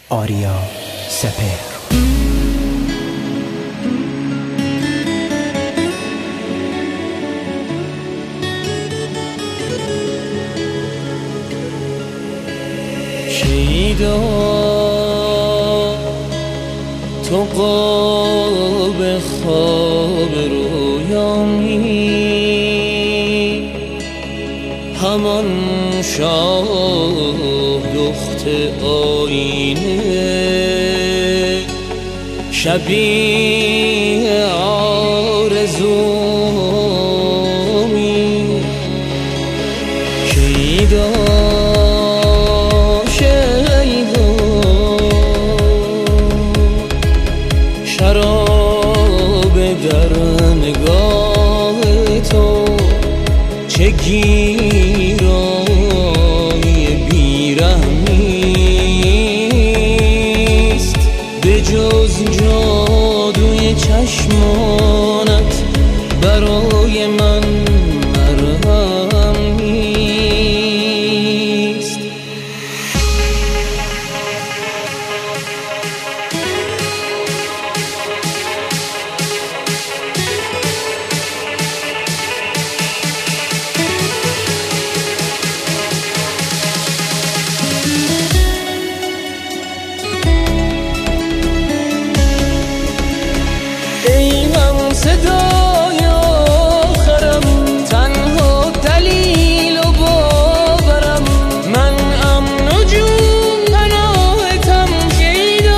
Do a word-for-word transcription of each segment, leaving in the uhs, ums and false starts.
آریا سپهر. شیدا تو قاب خواب رویامی، همان شاه دخت آینه، شبیه آرزومی. شیدا شراب در نگاه تو چه گیرای بیرحمیست، به جز جادوی چشمانت برای من مرهم نیست. صدای آخرم، تنها دلیل و باورم، من امن و جون پناهتم شیدا.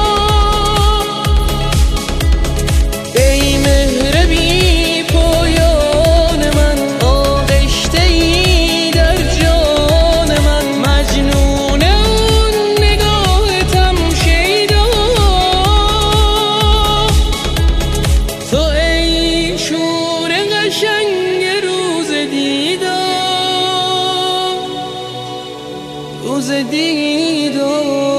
ای مهر بی پایان من، آغشته ای در جان من، مجنون اون نگاهتم شیدا. تو ای شور قشنگ روز دیدار، روز دیدار.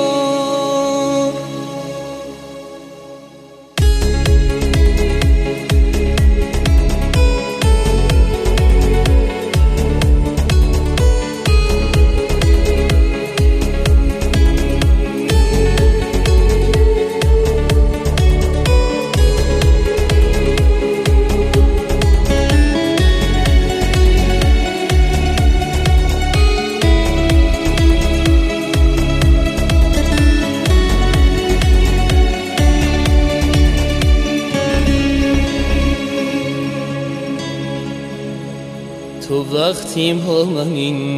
تو وقتی با من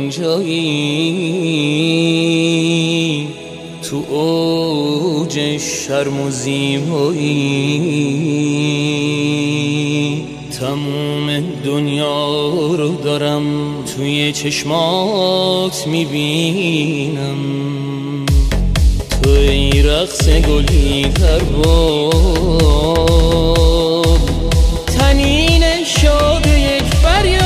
اینجایی، تو اوج شرم و زیبایی، تموم دنیا رو دارم توی چشمات میبینم. تو ای رقص گلی در باب، تنین شاد یک فریاد،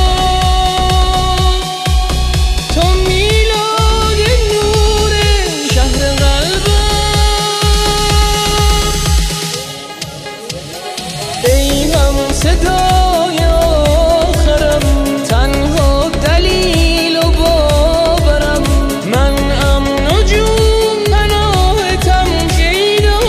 صدای آخرم، تنها دلیل و باورم، من امن و جون پناهتم شیدا.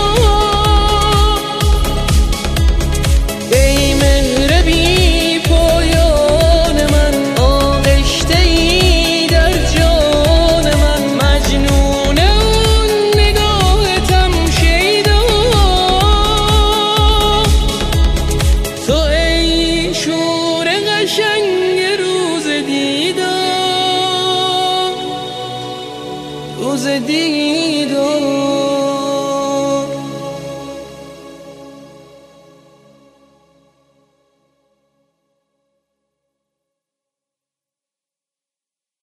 ای مهر بی پایان من، آغشته ای در جان من، مجنون اون نگاهتم شیدا. تو ای شور قشنگ روز دیدار، روز دیدار.